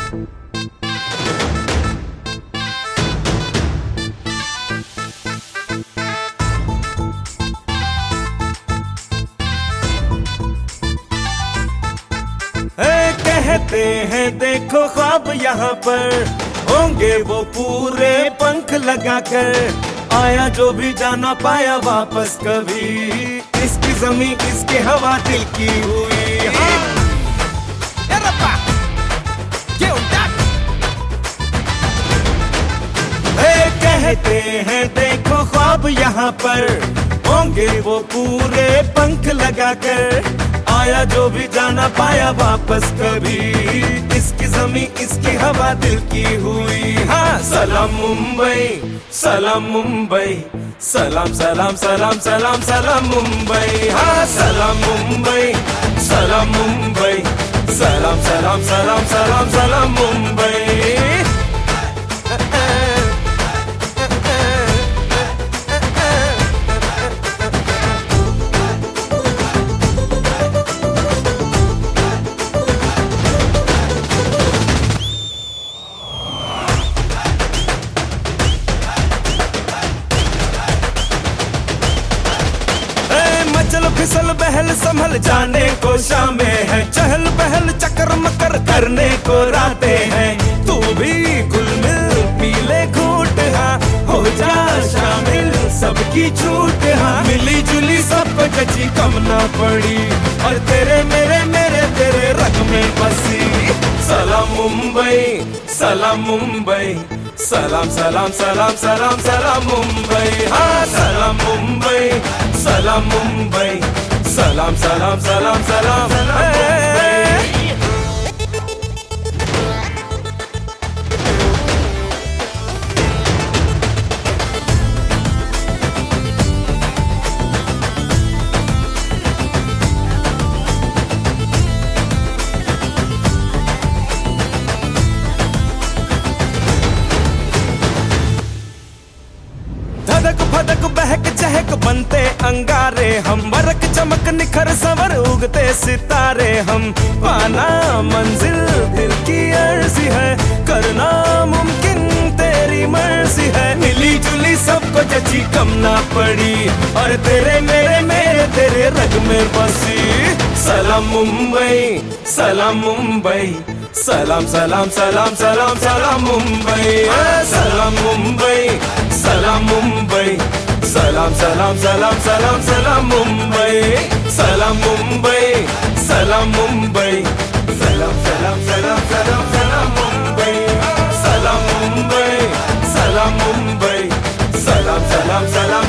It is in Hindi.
कहते हैं देखो ख्वाब यहाँ पर होंगे वो पूरे पंख लगाकर, आया जो भी जाना पाया वापस कभी, इसकी जमीन इसकी हवा दिल की हुई। कहते हैं देखो ख्वाब यहाँ पर होंगे वो पूरे पंख लगाकर, आया जो भी जाना पाया वापस कभी, इसकी जमीन इसकी हवा दिल की हुई। हाँ सलाम मुंबई, सलाम मुंबई, सलाम सलाम सलाम सलाम सलाम मुंबई। हाँ सलाम मुंबई, सलाम मुंबई, सलाम सलाम सलाम सलाम सलाम मुंबई। चल फिसल बहल संभल जाने को शामें है, चहल पहल चक्कर मकर करने को रातें हैं, तू भी घुल मिल पीले घूट हाँ, हो जा शामिल सबकी छूट हाँ, मिली जुली सबको जची कम ना पड़ी, और तेरे मेरे रग में बसी। सलाम मुंबई, सलाम मुंबई, सलाम सलाम सलाम सलाम सलाम मुंबई। हाँ सलाम मुंबई, सलाम मुंबई, सलाम सलाम सलाम सलाम सलाम मुंबई। धधक फदक बहक चहक बनते अंगारे हम, बरक चमक निखर संवर उगते सितारे हम, पाना मंजिल दिल की अर्जी है, करना मुमकिन तेरी मर्जी है, मिली जुली सबको जची कम ना पड़ी, और तेरे मेरे रग में बसी। सलाम मुंबई, सलाम मुंबई, सलाम सलाम सलाम सलाम सलाम मुंबई। सलाम मुंबई, सलाम मुंबई, सलाम सलाम सलाम सलाम सलाम मुंबई। सलाम मुंबई, सलाम मुंबई, सलाम सलाम सलाम सलाम सलाम मुंबई। सलाम मुंबई, सलाम मुंबई, सलाम सलाम सलाम